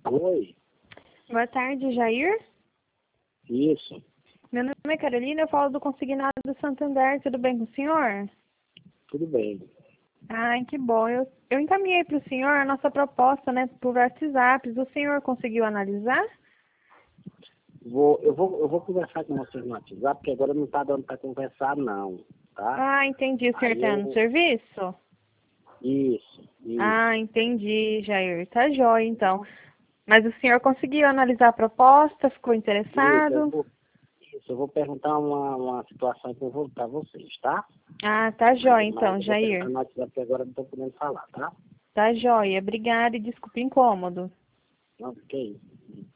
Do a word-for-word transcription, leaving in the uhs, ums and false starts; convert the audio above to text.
Oi, Boa tarde, Jair. isso, Meu nome é Carolina, eu falo do Consignado do Santander. Tudo bem com o senhor? tudo bem. Ai, que bom. Eu, eu encaminhei para o senhor a nossa proposta, né, por WhatsApp. O senhor conseguiu analisar? Vou, eu, vou, eu vou conversar com vocês no WhatsApp, porque agora não está dando para conversar, não, tá? Ah, entendi. O senhor Aí está no eu, serviço? isso, isso. Ah, entendi, Jair. Tá jóia, então. Mas o senhor conseguiu analisar a proposta? Ficou Isso, eu interessado? vou, isso, eu vou perguntar uma, uma situação que eu vou para vocês, tá? Ah, tá Mas, jóia, mas então, eu vou perguntar Jair. no WhatsApp, porque agora não estou podendo falar, tá? Tá jóia. Obrigada e desculpe o incômodo. Não, que isso.